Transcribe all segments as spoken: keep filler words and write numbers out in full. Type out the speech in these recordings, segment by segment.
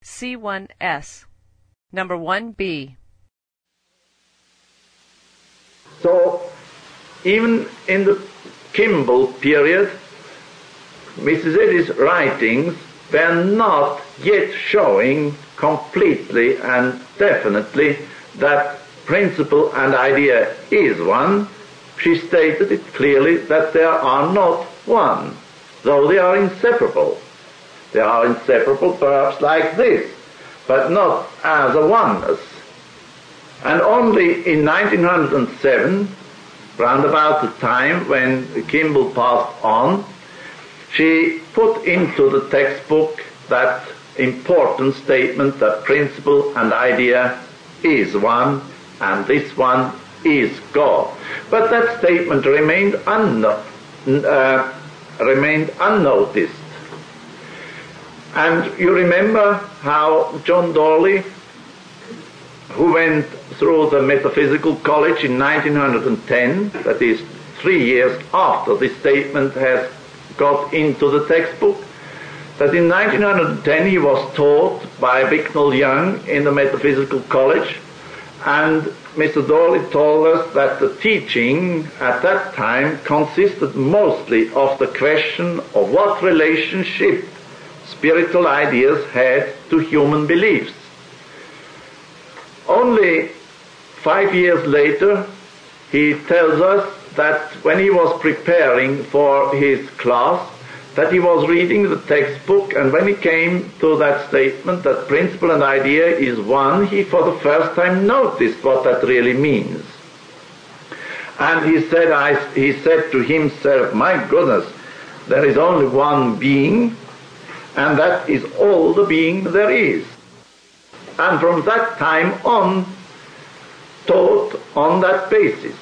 C one S. Number one B. So, even in the Kimball period, Missus Eddy's writings were not yet showing completely and definitely that principle and idea is one. She stated it clearly that they are not one, though they are inseparable. They are inseparable perhaps like this, but not as a oneness. And only in nineteen oh seven, round about the time when Kimball passed on, she put into the textbook that important statement that principle and idea is one, and this one is God. But that statement remained, unno- uh, remained unnoticed. And you remember how John Dawley, who went through the Metaphysical College in nineteen ten, that is three years after this statement has got into the textbook, that in nineteen ten he was taught by Bicknell Young in the Metaphysical College, and Mister Dawley told us that the teaching at that time consisted mostly of the question of what relationship spiritual ideas had to human beliefs. Only five years later, he tells us that when he was preparing for his class, that he was reading the textbook, and when he came to that statement that principle and idea is one, he for the first time noticed what that really means. And he said, I, he said to himself, my goodness, there is only one being, and that is all the being there is. And from that time on, taught on that basis.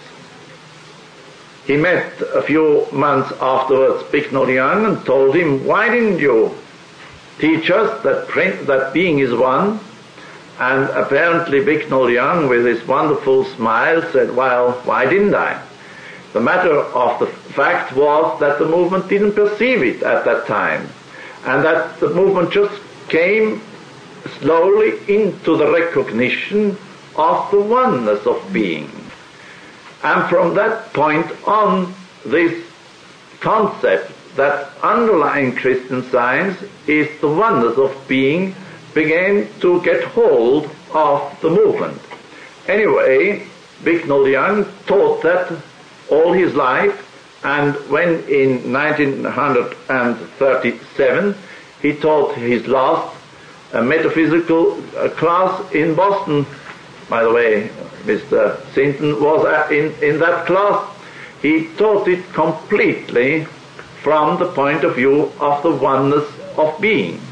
He met a few months afterwards Bicknell Young and told him, why didn't you teach us that, print, that being is one? And apparently Bicknell Young, with his wonderful smile, said, well, why didn't I? The matter of the fact was that the movement didn't perceive it at that time, and that the movement just came slowly into the recognition of the oneness of being. And from that point on, this concept that underlying Christian Science is the oneness of being began to get hold of the movement. Anyway, Bicknell Young taught that all his life, and when in nineteen thirty-seven he taught his last uh, metaphysical uh, class in Boston. By the way, Mister Sinton was at, in, in that class. He taught it completely from the point of view of the oneness of being.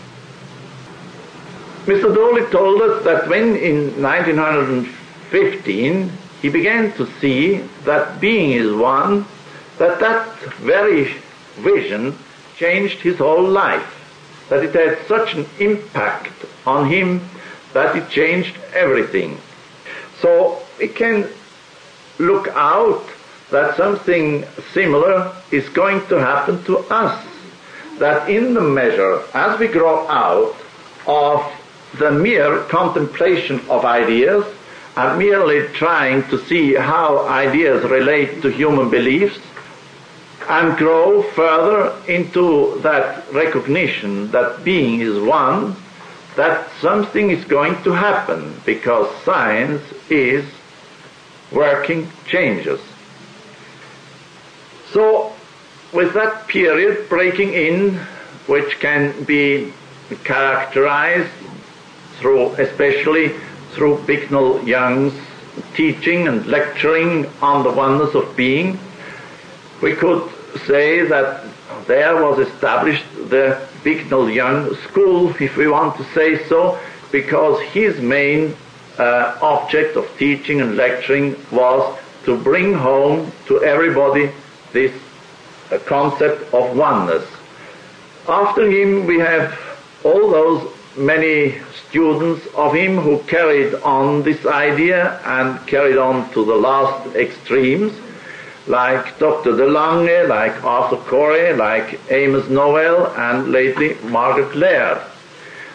Mister Dawley told us that when in nineteen fifteen he began to see that being is one, that that very vision changed his whole life, that it had such an impact on him that it changed everything. So we can look out that something similar is going to happen to us, that in the measure as we grow out of the mere contemplation of ideas and merely trying to see how ideas relate to human beliefs, and grow further into that recognition that being is one, that something is going to happen, because science is working changes. So, with that period breaking in, which can be characterized through, especially through Bicknell Young's teaching and lecturing on the oneness of being, we could say that there was established the Bicknell Young School, if we want to say so, because his main uh, object of teaching and lecturing was to bring home to everybody this uh, concept of oneness. After him we have all those many students of him who carried on this idea and carried on to the last extremes, like Doctor DeLange, like Arthur Corey, like Amos Noel, and lately Margaret Laird.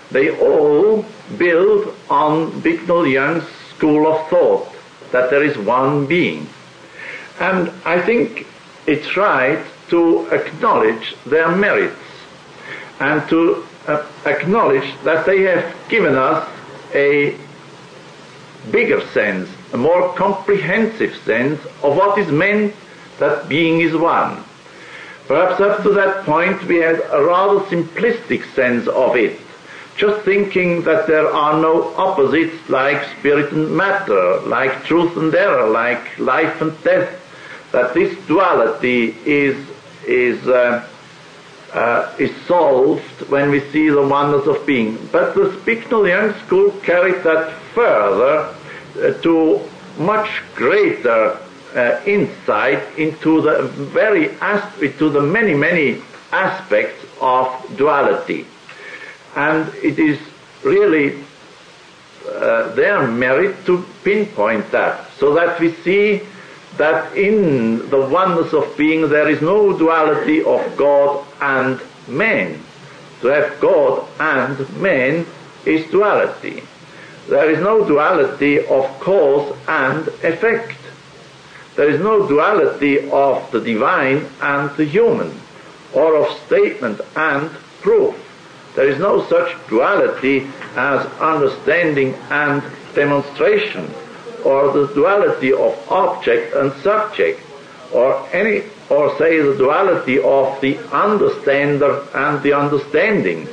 they all build on Bicknell Young's school of thought, that there is one being. And I think it's right to acknowledge their merits and to uh, acknowledge that they have given us a bigger sense, a more comprehensive sense of what is meant that being is one. Perhaps up to that point we had a rather simplistic sense of it, just thinking that there are no opposites like spirit and matter, like truth and error, like life and death, that this duality is is uh, uh, is solved when we see the oneness of being. But the Bicknell Young school carried that further uh, to much greater uh, insight into the very aspect, to the many many aspects of duality, and it is really uh, their merit to pinpoint that, so that we see that in the oneness of being there is no duality of God and man. To have God and man is duality. There is no duality of cause and effect. There is no duality of the divine and the human, or of statement and proof. There is no such duality as understanding and demonstration, or the duality of object and subject, or any, or say the duality of the understander and the understanding.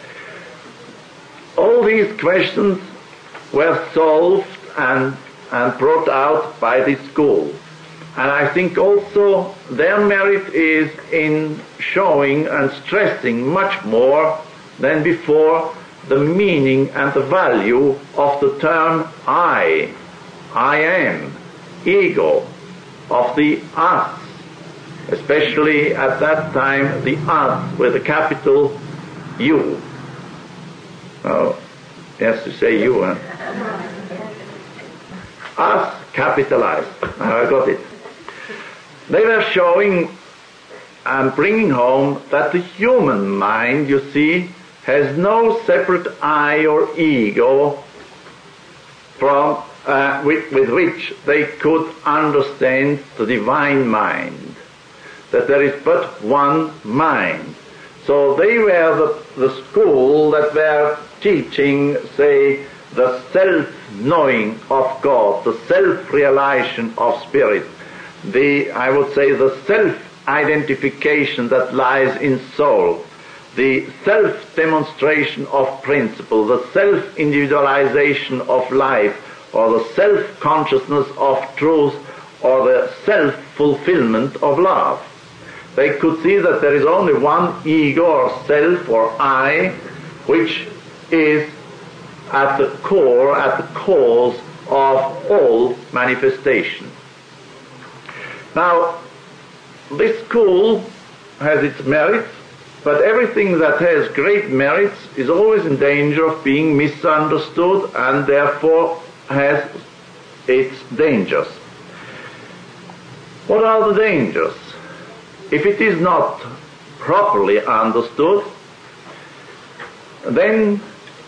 All these questions were solved and, and brought out by this school. And I think also their merit is in showing and stressing much more than before the meaning and the value of the term I. I am, ego, of the us, especially at that time the us with a capital U. Oh, he has to say you, huh? Us capitalized. Now I got it. They were showing and bringing home that the human mind, you see, has no separate I or ego from Uh, with, with which they could understand the divine mind, that there is but one mind. So they were the, the school that were teaching, say, the self-knowing of God, the self-realization of spirit, the, I would say, the self-identification that lies in soul, the self-demonstration of principle, the self-individualization of life, or the self-consciousness of truth, or the self-fulfillment of love. They could see that there is only one ego or self or I, which is at the core, at the cause of all manifestation. Now, this school has its merits, but everything that has great merits is always in danger of being misunderstood, and therefore has its dangers. What are the dangers? If it is not properly understood, then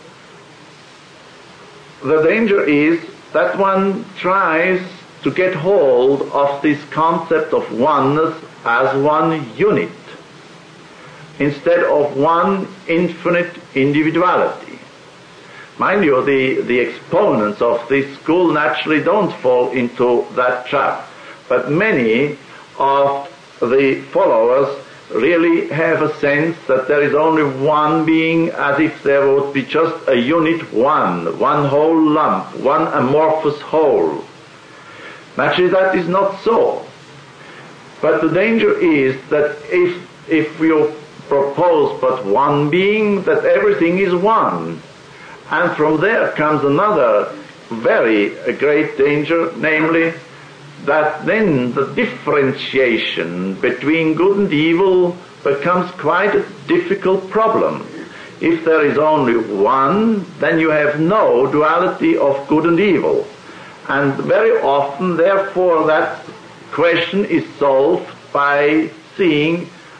the danger is that one tries to get hold of this concept of oneness as one unit, instead of one infinite individuality. Mind you, the, the exponents of this school naturally don't fall into that trap, but many of the followers really have a sense that there is only one being, as if there would be just a unit one, one whole lump, one amorphous whole. Naturally that is not so. But the danger is that if, if you propose but one being, that everything is one. And from there comes another very great danger, namely that then the differentiation between good and evil becomes quite a difficult problem. If there is only one, then you have no duality of good and evil. And very often, therefore, that question is solved by seeing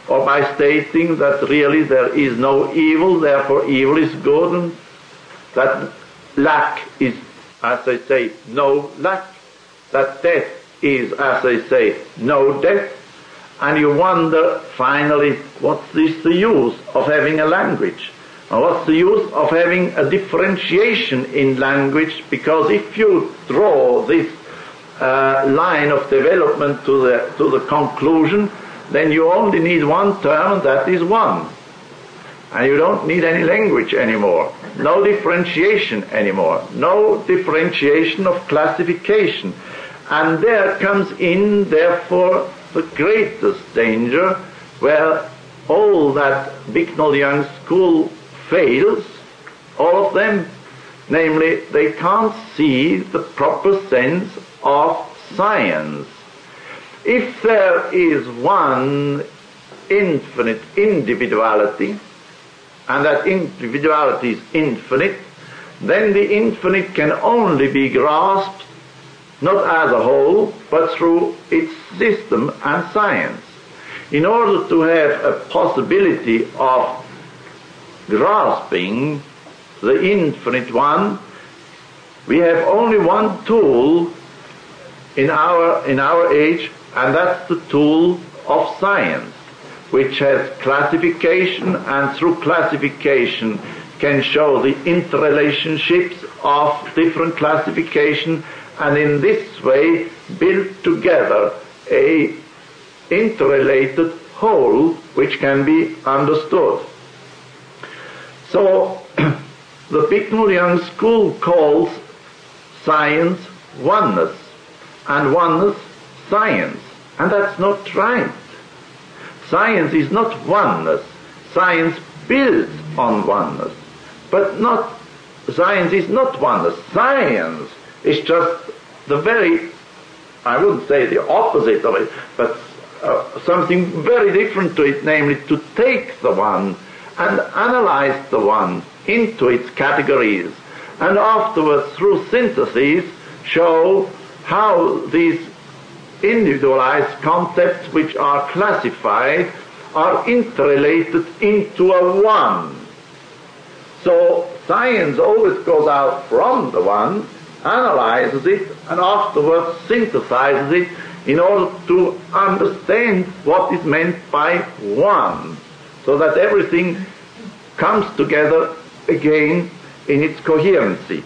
or by stating that really there is no evil, therefore evil is good, and that lack is, as they say, no lack, that death is, as they say, no death, and you wonder finally, what's this the use of having a language? And what's the use of having a differentiation in language? Because if you draw this uh, line of development to the to the conclusion, then you only need one term, and that is one. And you don't need any language anymore. No differentiation anymore. No differentiation of classification. And there comes in, therefore, the greatest danger, where all that Bicknell-Young school fails, all of them. Namely, they can't see the proper sense of science. If there is one infinite individuality, and that individuality is infinite, then the infinite can only be grasped not as a whole, but through its system and science. In order to have a possibility of grasping the infinite one, we have only one tool in our in our age, and that's the tool of science, which has classification, and through classification can show the interrelationships of different classification, and in this way build together a interrelated whole which can be understood. So the Bicknell-Young school calls science oneness, and oneness science, and that's not right. Science is not oneness. Science builds on oneness, but not, science is not oneness. Science is just the very, I wouldn't say the opposite of it, but uh, something very different to it, namely to take the one and analyze the one into its categories, and afterwards through synthesis show how these individualized concepts which are classified are interrelated into a one. So science always goes out from the one, analyzes it, and afterwards synthesizes it in order to understand what is meant by one, so that everything comes together again in its coherency.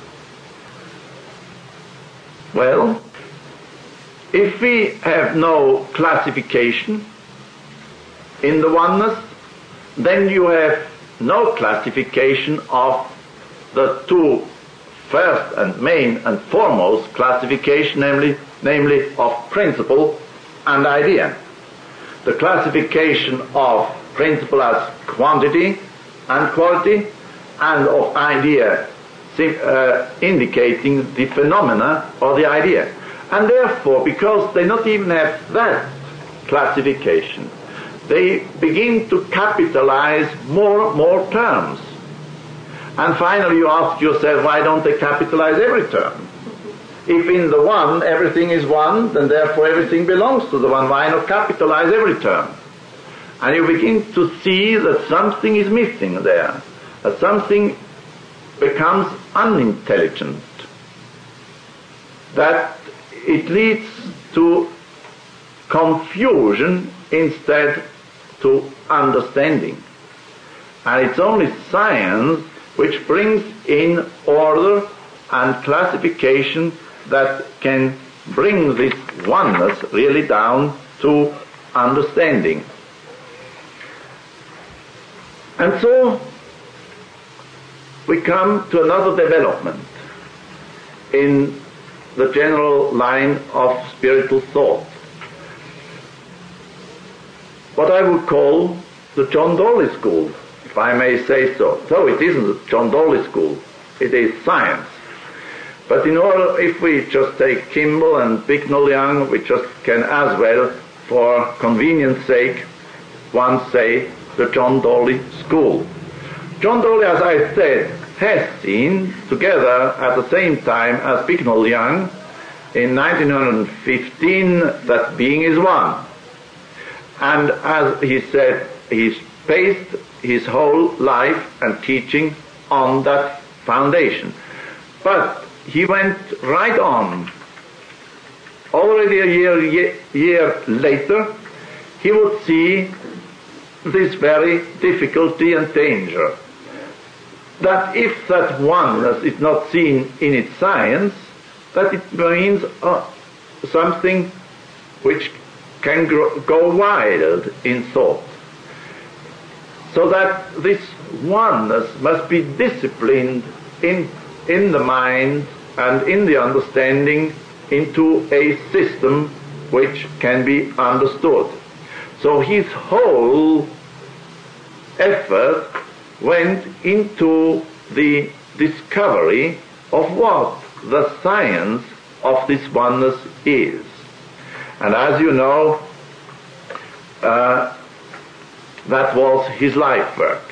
Well, if we have no classification in the oneness, then you have no classification of the two first and main and foremost classification, namely, namely of principle and idea. The classification of principle as quantity and quality, and of idea uh, indicating the phenomena or the idea. And therefore, because they not even have that classification, they begin to capitalize more more terms. And finally you ask yourself, why don't they capitalize every term? If in the one everything is one, then therefore everything belongs to the one. Why not capitalize every term? And you begin to see that something is missing there, that something becomes unintelligent, that it leads to confusion instead to understanding. And it's only science which brings in order and classification that can bring this oneness really down to understanding. And so we come to another development in the general line of spiritual thought, what I would call the John Dawley school, if I may say so. So it isn't the John Dawley school, it is science. But in order, if we just take Kimball and Bicknell-Young, we just can as well, for convenience sake, once say the John Dawley school. John Dawley, as I said, has seen, together at the same time as Bicknell-Young, in nineteen fifteen, that being is one. And as he said, he's based his whole life and teaching on that foundation. But he went right on. Already a year, year, year later, he would see this very difficulty and danger. That if that oneness is not seen in its science, that it means uh, something which can grow, go wild in thought. So that this oneness must be disciplined in, in the mind and in the understanding into a system which can be understood. So his whole effort went into the discovery of what the science of this oneness is. And as you know, uh, that was his life work.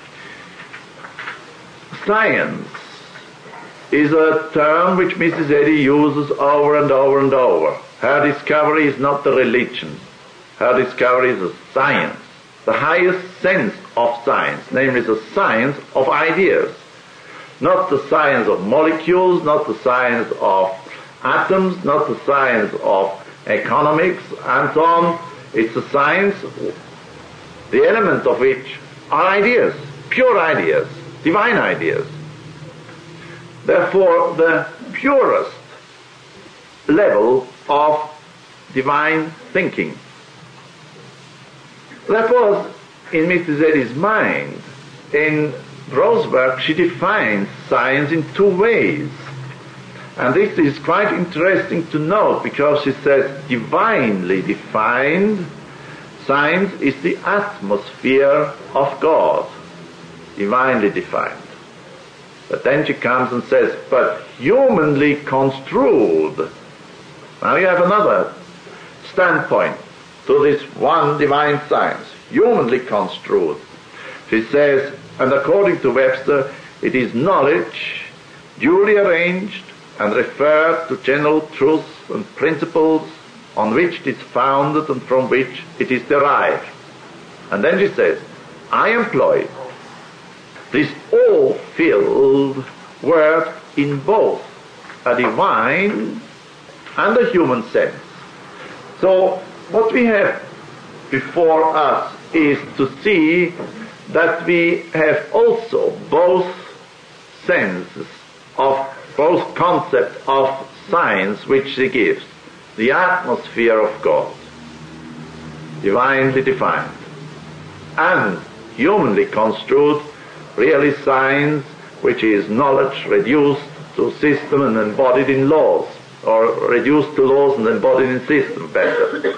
Science is a term which Missus Eddy uses over and over and over. Her discovery is not a religion. Her discovery is a science, the highest sense of science, namely the science of ideas. Not the science of molecules, not the science of atoms, not the science of economics, and so on. It's a science, the element of which are ideas, pure ideas, divine ideas. Therefore, the purest level of divine thinking. That was in Missus Eddy's mind. In Rose's work, she defines science in two ways. And this is quite interesting to note, because she says divinely defined, science is the atmosphere of God, divinely defined. But then she comes and says, but humanly construed. Now you have another standpoint to this one divine science, humanly construed. She says, and according to Webster, it is knowledge duly arranged and referred to general truths and principles on which it is founded and from which it is derived. And then she says, I employ this all-filled word in both a divine and a human sense. So what we have before us is to see that we have also both senses of, both concept of science which she gives, the atmosphere of God, divinely defined, and humanly construed, really science which is knowledge reduced to system and embodied in laws, or reduced to laws and embodied in system, better.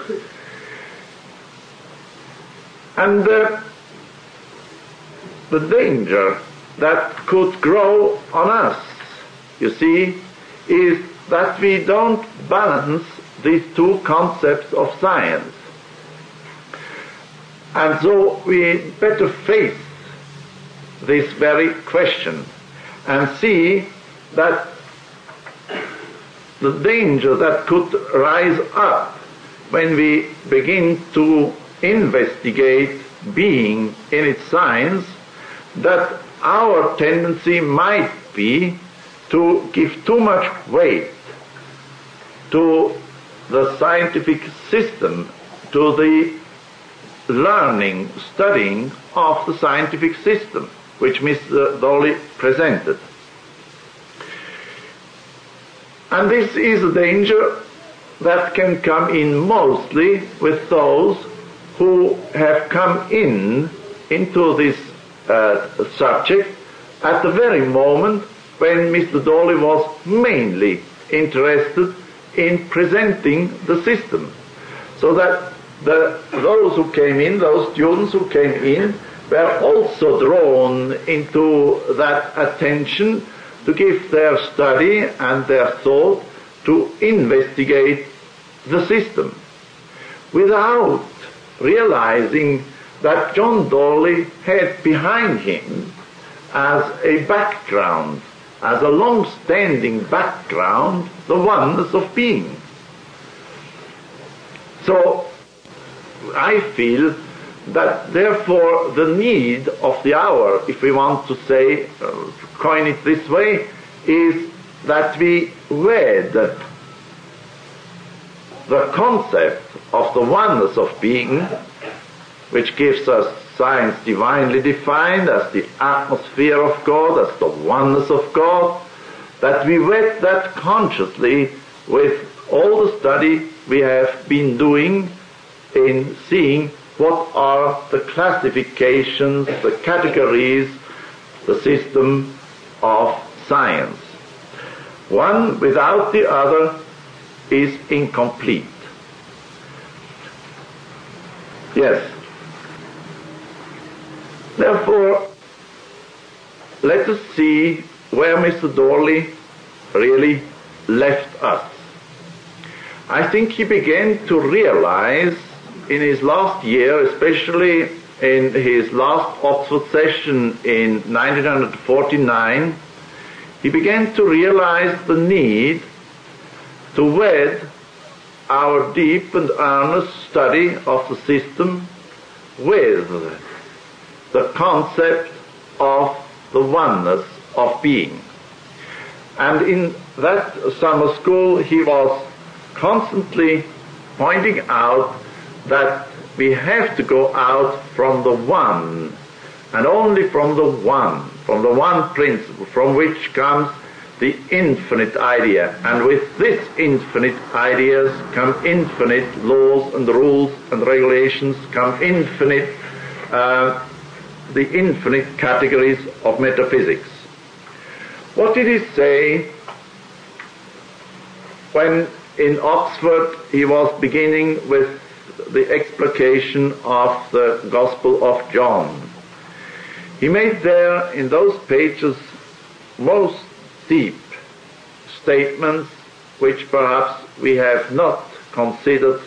And uh, the danger that could grow on us, you see, is that we don't balance these two concepts of science. And so we better face this very question and see that the danger that could rise up when we begin to investigate being in its science, that our tendency might be to give too much weight to the scientific system, to the learning, studying of the scientific system, which Mister Dolly presented. And this is a danger that can come in mostly with those who have come in into this uh, subject at the very moment when Mister Dolly was mainly interested in presenting the system. So that the, those who came in, those students who came in, were also drawn into that attention to give their study and their thought to investigate the system, without realizing that John Dolly had behind him, as a background, as a long-standing background, the oneness of being. So I feel that therefore the need of the hour, if we want to say, uh, coin it this way, is that we wed the concept of the oneness of being, which gives us science divinely defined as the atmosphere of God, as the oneness of God, that we wed that consciously with all the study we have been doing in seeing what are the classifications, the categories, the system of science. One without the other is incomplete. Yes. Therefore, let us see where Mister Dorley really left us. I think he began to realize in his last year, especially in his last Oxford session in nineteen forty-nine, he began to realize the need to wed our deep and earnest study of the system with the concept of the oneness of being. And in that summer school he was constantly pointing out that we have to go out from the one, and only from the one, from the one principle, from which comes the infinite idea. And with this infinite ideas come infinite laws and rules and regulations, come infinite, uh, the infinite categories of metaphysics. What did he say when in Oxford he was beginning with the explication of the Gospel of John? He made there in those pages most deep statements which perhaps we have not considered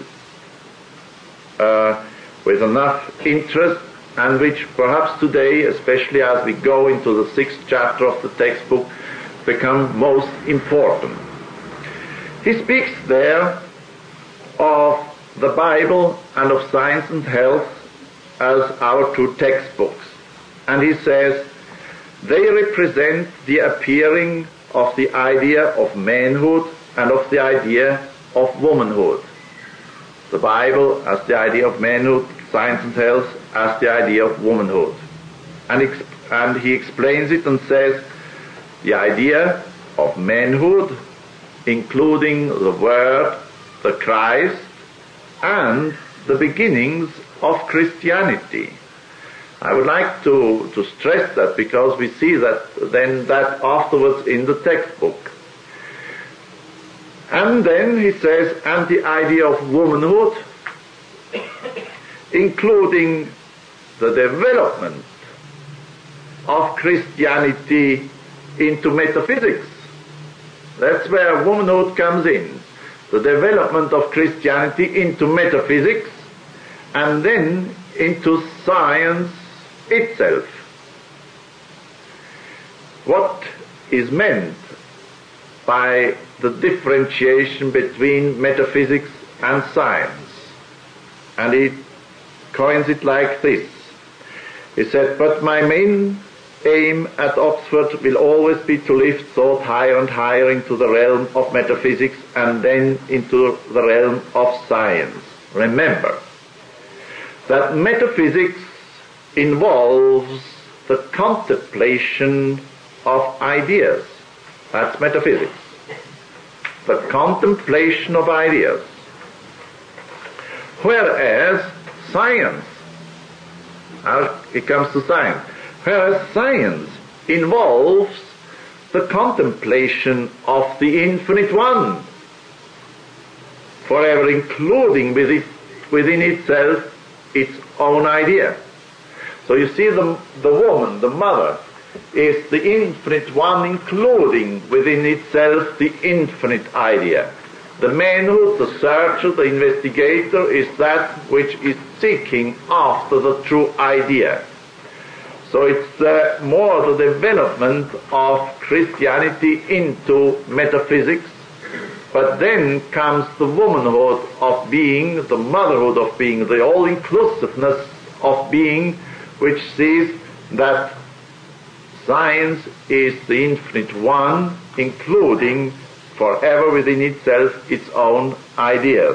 uh, with enough interest, and which perhaps today, especially as we go into the sixth chapter of the textbook, become most important. He speaks there of the Bible and of Science and Health as our two textbooks. And he says, they represent the appearing of the idea of manhood and of the idea of womanhood. The Bible as the idea of manhood, Science and Health as the idea of womanhood. And, ex- and he explains it and says, the idea of manhood, including the Word, the Christ, and the beginnings of Christianity. I would like to, to stress that, because we see that then that afterwards in the textbook. And then he says, and the idea of womanhood, including the development of Christianity into metaphysics. That's where womanhood comes in. The development of Christianity into metaphysics, and then into science itself. What is meant by the differentiation between metaphysics and science? And he coins it like this. He said, but my main aim at Oxford will always be to lift thought higher and higher into the realm of metaphysics and then into the realm of science. Remember that metaphysics involves the contemplation of ideas. That's metaphysics. The contemplation of ideas. Whereas science, now it comes to science, whereas science involves the contemplation of the infinite one, forever including within, within itself its own idea. So you see, the, the woman, the mother, is the infinite one including within itself the infinite idea. The manhood, the searcher, the investigator is that which is seeking after the true idea. So it's uh, more the development of Christianity into metaphysics But then comes the womanhood of being, the motherhood of being, the all-inclusiveness of being, which sees that science is the infinite one, including forever within itself its own ideas.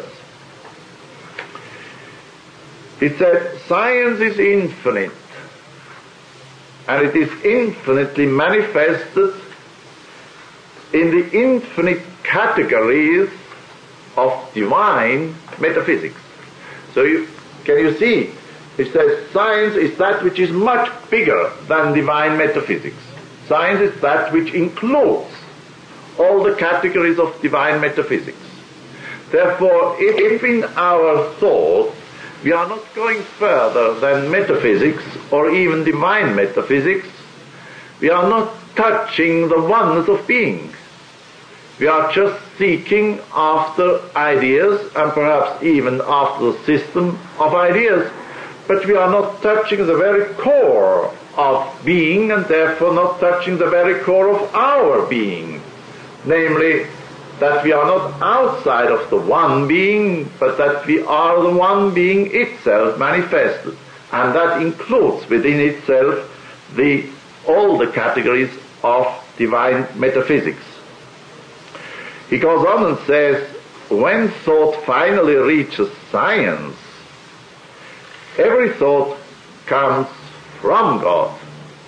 It said science is infinite, and it is infinitely manifested in the infinite categories of divine metaphysics. So you, can you see? It says science is that which is much bigger than divine metaphysics. Science is that which includes all the categories of divine metaphysics. Therefore, if in our thought we are not going further than metaphysics or even divine metaphysics, we are not touching the oneness of being. We are just seeking after ideas and perhaps even after the system of ideas, but we are not touching the very core of being and therefore not touching the very core of our being, namely that we are not outside of the one being, but that we are the one being itself manifested, and that includes within itself the all the categories of divine metaphysics. He goes on and says, when thought finally reaches science, every thought comes from God,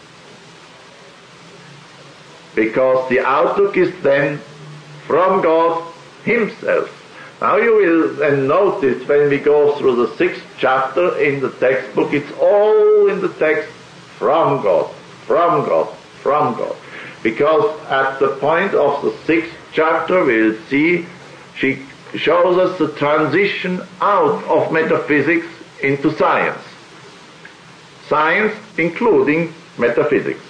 because the outlook is then from God himself. Now you will then notice when we go through the sixth chapter in the textbook, it's all in the text from God, from God, from God. Because at the point of the sixth chapter we'll see she shows us the transition out of metaphysics into science. Science including metaphysics.